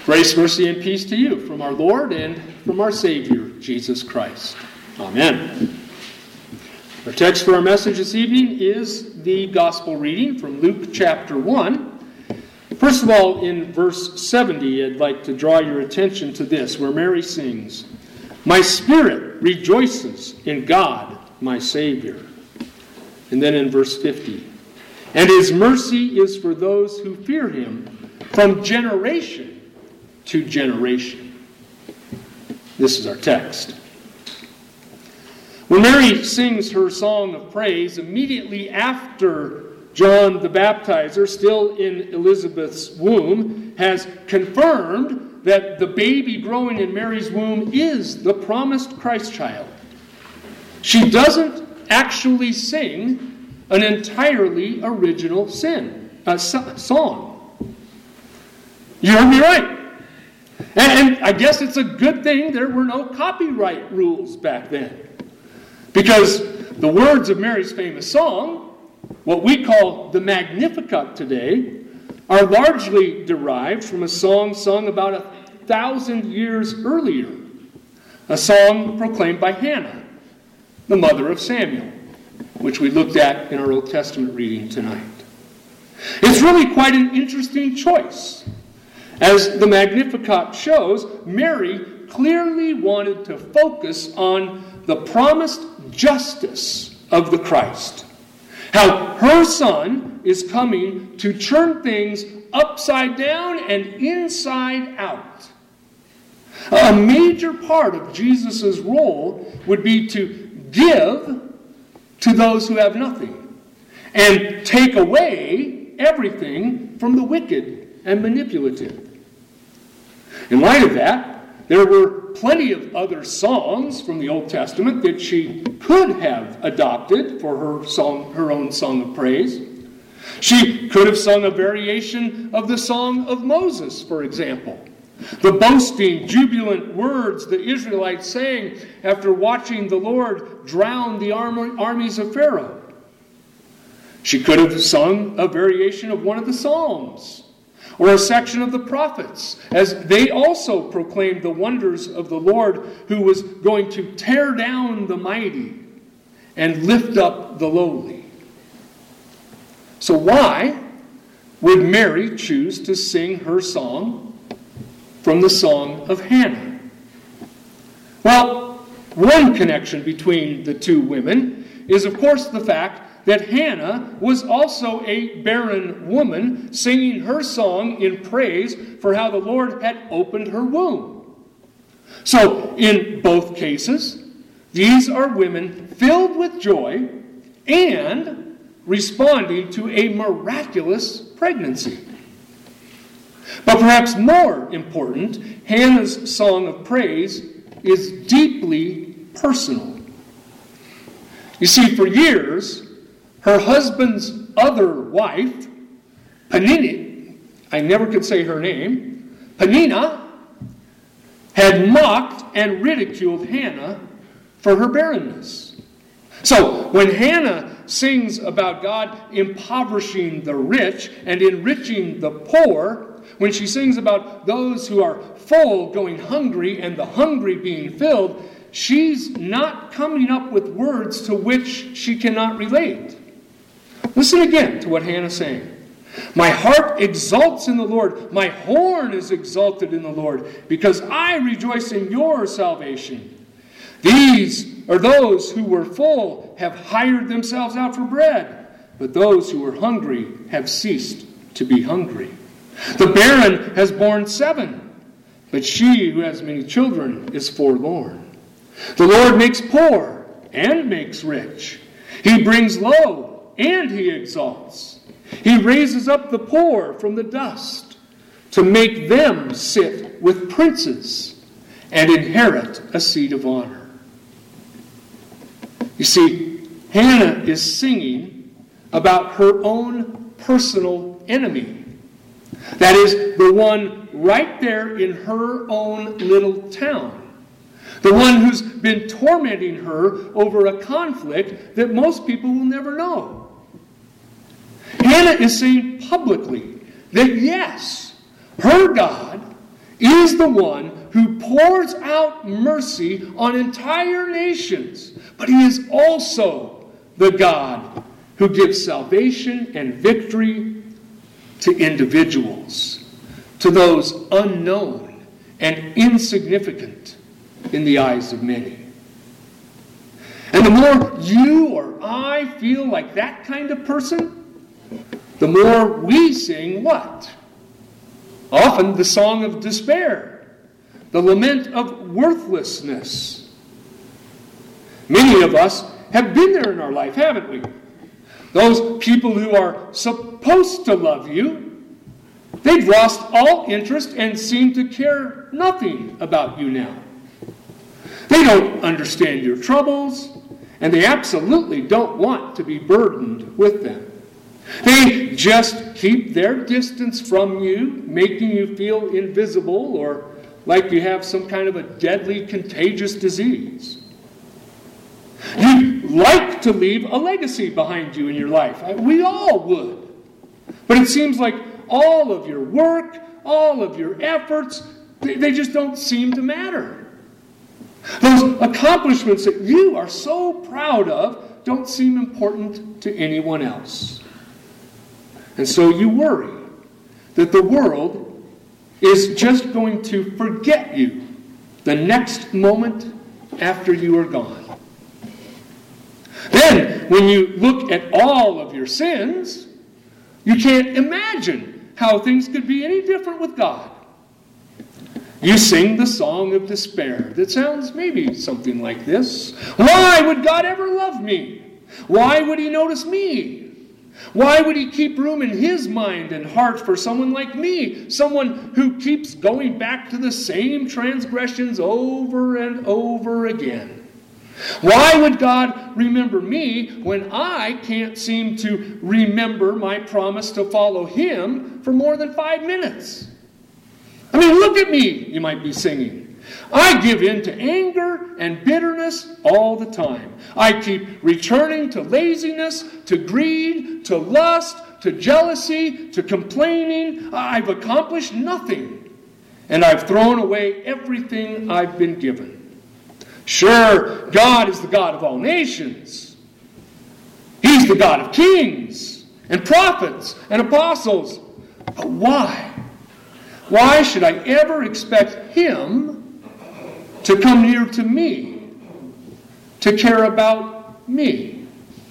Grace, mercy, and peace to you from our Lord and from our Savior, Jesus Christ. Amen. Our text for our message this evening is the gospel reading from Luke chapter 1. First of all, in verse 70, I'd like to draw your attention to this, where Mary sings, "My spirit rejoices in God, my Savior." And then in verse 50, "And his mercy is for those who fear him from generation to generation." This is our text. When Mary sings her song of praise immediately after John the Baptizer, still in Elizabeth's womb, has confirmed that the baby growing in Mary's womb is the promised Christ child, she doesn't actually sing an entirely original song. You heard me right. And I guess it's a good thing there were no copyright rules back then. Because the words of Mary's famous song, what we call the Magnificat today, are largely derived from a song sung about 1,000 years earlier. A song proclaimed by Hannah, the mother of Samuel, which we looked at in our Old Testament reading tonight. It's really quite an interesting choice. As the Magnificat shows, Mary clearly wanted to focus on the promised justice of the Christ. How her Son is coming to turn things upside down and inside out. A major part of Jesus' role would be to give to those who have nothing and take away everything from the wicked and manipulative. In light of that, there were plenty of other songs from the Old Testament that she could have adopted for her own song of praise. She could have sung a variation of the Song of Moses, for example. The boasting, jubilant words the Israelites sang after watching the Lord drown the armies of Pharaoh. She could have sung a variation of one of the Psalms, or a section of the prophets, as they also proclaimed the wonders of the Lord who was going to tear down the mighty and lift up the lowly. So why would Mary choose to sing her song from the Song of Hannah? Well, one connection between the two women is, of course, the fact that Hannah was also a barren woman singing her song in praise for how the Lord had opened her womb. So, in both cases, these are women filled with joy and responding to a miraculous pregnancy. But perhaps more important, Hannah's song of praise is deeply personal. You see, for years, her husband's other wife, Peninnah, I never could say her name, Peninnah, had mocked and ridiculed Hannah for her barrenness. So, when Hannah sings about God impoverishing the rich and enriching the poor, when she sings about those who are full going hungry and the hungry being filled, she's not coming up with words to which she cannot relate. Listen again to what Hannah sang. "My heart exults in the Lord. My horn is exalted in the Lord, because I rejoice in your salvation. These are those who were full have hired themselves out for bread, but those who were hungry have ceased to be hungry. The barren has borne 7, but she who has many children is forlorn. The Lord makes poor and makes rich. He brings low and he exalts. He raises up the poor from the dust to make them sit with princes and inherit a seat of honor." You see, Hannah is singing about her own personal enemy. That is, the one right there in her own little town. The one who's been tormenting her over a conflict that most people will never know. Hannah is saying publicly that yes, her God is the one who pours out mercy on entire nations. But he is also the God who gives salvation and victory to individuals, to those unknown and insignificant in the eyes of many. And the more you or I feel like that kind of person, the more we sing what? Often the song of despair, the lament of worthlessness. Many of us have been there in our life, haven't we? Those people who are supposed to love you, they've lost all interest and seem to care nothing about you now. They don't understand your troubles, and they absolutely don't want to be burdened with them. They just keep their distance from you, making you feel invisible or like you have some kind of a deadly, contagious disease. You'd like to leave a legacy behind you in your life. We all would. But it seems like all of your work, all of your efforts, they just don't seem to matter. Those accomplishments that you are so proud of don't seem important to anyone else. And so you worry that the world is just going to forget you the next moment after you are gone. Then, when you look at all of your sins, you can't imagine how things could be any different with God. You sing the song of despair that sounds maybe something like this. Why would God ever love me? Why would he notice me? Why would he keep room in his mind and heart for someone like me? Someone who keeps going back to the same transgressions over and over again. Why would God remember me when I can't seem to remember my promise to follow him for more than 5 minutes? I mean, look at me, you might be singing. I give in to anger and bitterness all the time. I keep returning to laziness, to greed, to lust, to jealousy, to complaining. I've accomplished nothing, and I've thrown away everything I've been given. Sure, God is the God of all nations. He's the God of kings and prophets and apostles. But why? Why should I ever expect him to come near to me, to care about me?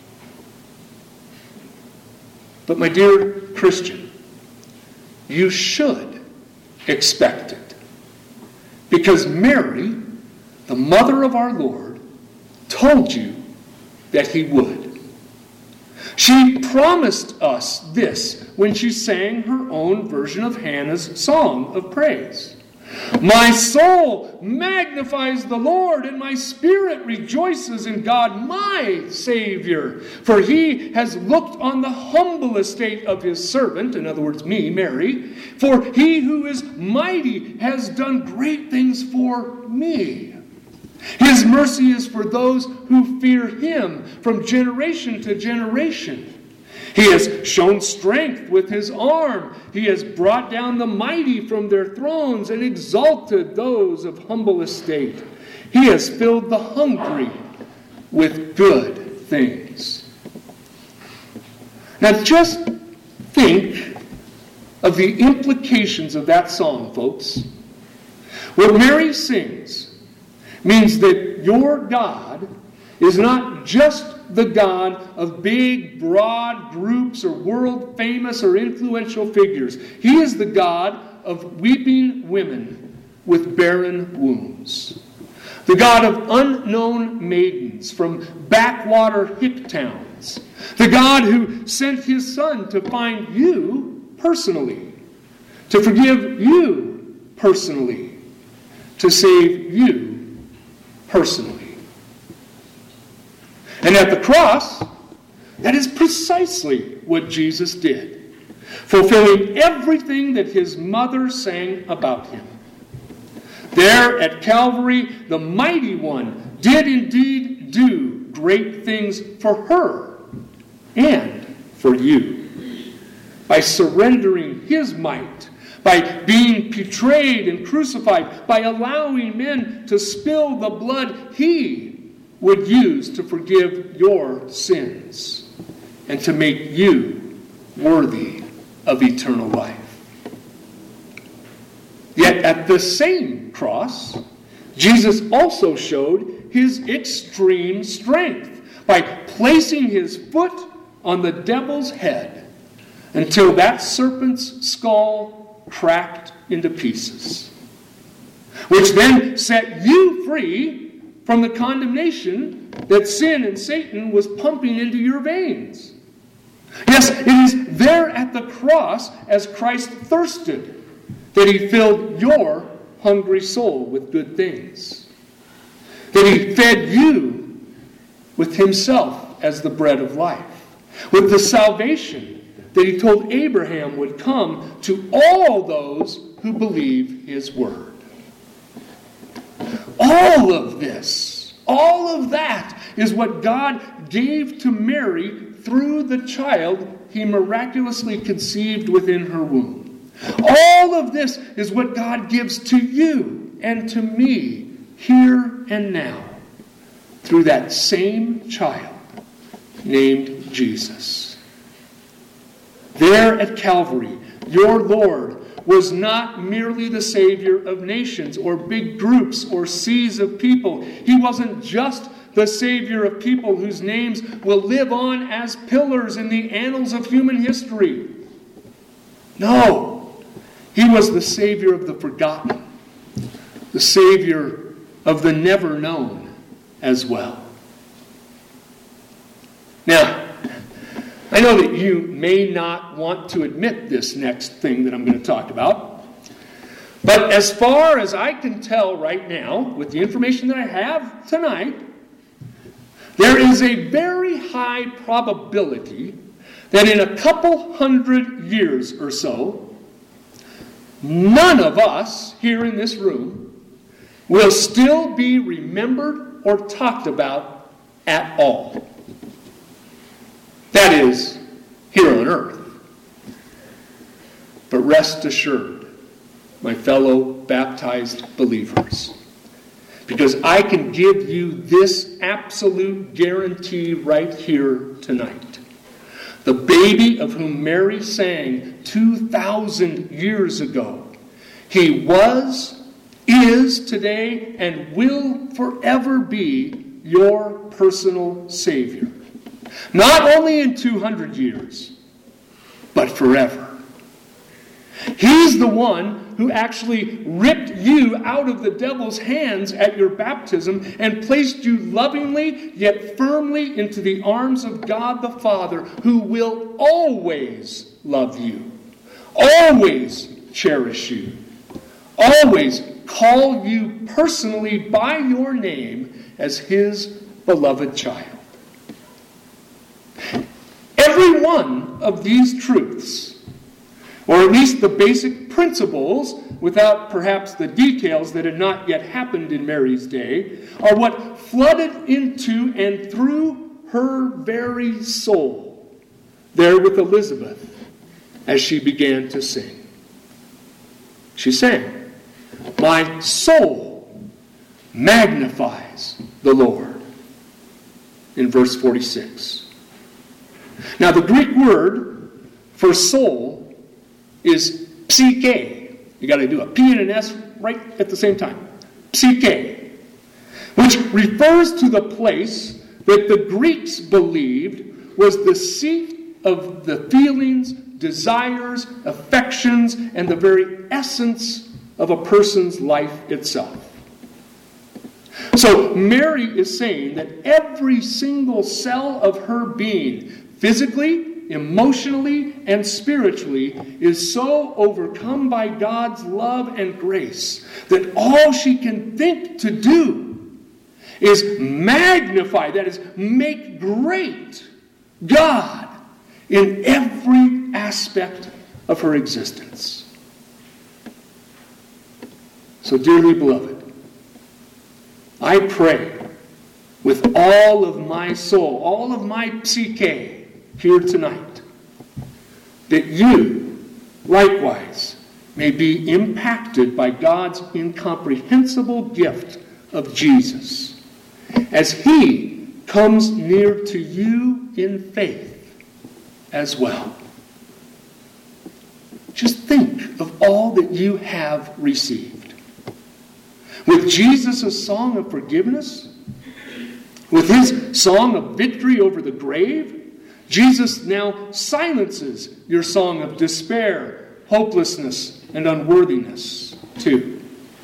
But my dear Christian, you should expect it. Because Mary, the mother of our Lord, told you that he would. She promised us this when she sang her own version of Hannah's song of praise. My soul magnifies the Lord, and my spirit rejoices in God my Savior. For he has looked on the humble estate of his servant, in other words, me, Mary. For he who is mighty has done great things for me. His mercy is for those who fear him from generation to generation. He has shown strength with his arm. He has brought down the mighty from their thrones and exalted those of humble estate. He has filled the hungry with good things. Now just think of the implications of that song, folks. What Mary sings means that your God is not just the God of big, broad groups or world-famous or influential figures. He is the God of weeping women with barren wombs. The God of unknown maidens from backwater hick towns. The God who sent his Son to find you personally, to forgive you personally, to save you personally. And at the cross, that is precisely what Jesus did, fulfilling everything that his mother sang about him. There at Calvary, the mighty one did indeed do great things for her and for you. By surrendering his might, by being betrayed and crucified, by allowing men to spill the blood He would use to forgive your sins and to make you worthy of eternal life. Yet at the same cross, Jesus also showed His extreme strength by placing His foot on the devil's head until that serpent's skull cracked into pieces, which then set you free from the condemnation that sin and Satan was pumping into your veins. Yes, it is there at the cross, as Christ thirsted, that He filled your hungry soul with good things, that He fed you with Himself as the bread of life, with the salvation that He told Abraham would come to all those who believe His word. All of this, all of that is what God gave to Mary through the child He miraculously conceived within her womb. All of this is what God gives to you and to me here and now through that same child named Jesus. There at Calvary, your Lord was not merely the Savior of nations or big groups or seas of people. He wasn't just the Savior of people whose names will live on as pillars in the annals of human history. No, He was the Savior of the forgotten, the Savior of the never known as well. Now, I know that you may not want to admit this next thing that I'm going to talk about, but as far as I can tell right now, with the information that I have tonight, there is a very high probability that in a couple hundred years or so, none of us here in this room will still be remembered or talked about at all. That is, here on earth. But rest assured, my fellow baptized believers, because I can give you this absolute guarantee right here tonight. The baby of whom Mary sang 2,000 years ago, He was, is today, and will forever be your personal Savior. Not only in 200 years, but forever. He's the one who actually ripped you out of the devil's hands at your baptism and placed you lovingly yet firmly into the arms of God the Father, who will always love you, always cherish you, always call you personally by your name as His beloved child. Every one of these truths, or at least the basic principles, without perhaps the details that had not yet happened in Mary's day, are what flooded into and through her very soul there with Elizabeth as she began to sing. She sang, "My soul magnifies the Lord," in verse 46. Now, the Greek word for soul is psyche. You got to do a P and an S right at the same time. Psyche, which refers to the place that the Greeks believed was the seat of the feelings, desires, affections, and the very essence of a person's life itself. So Mary is saying that every single cell of her being, physically, emotionally, and spiritually, is so overcome by God's love and grace that all she can think to do is magnify, that is, make great God in every aspect of her existence. So, dearly beloved, I pray with all of my soul, all of my psyche here tonight, that you likewise may be impacted by God's incomprehensible gift of Jesus as he comes near to you in faith as well. Just think of all that you have received. With Jesus' song of forgiveness, with his song of victory over the grave, Jesus now silences your song of despair, hopelessness, and unworthiness too.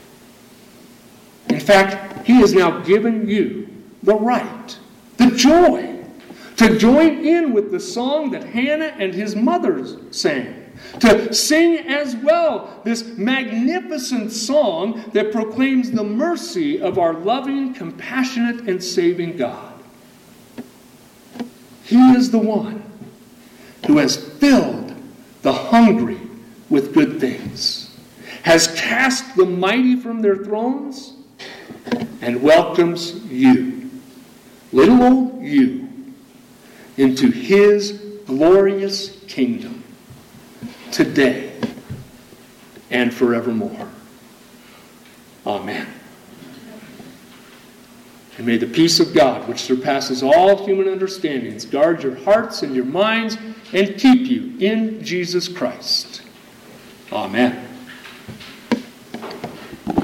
In fact, he has now given you the right, the joy, to join in with the song that Hannah and his mother sang, to sing as well this magnificent song that proclaims the mercy of our loving, compassionate, and saving God. He is the one who has filled the hungry with good things, has cast the mighty from their thrones, and welcomes you, little old you, into his glorious kingdom today and forevermore. Amen. And may the peace of God, which surpasses all human understandings, guard your hearts and your minds and keep you in Jesus Christ. Amen.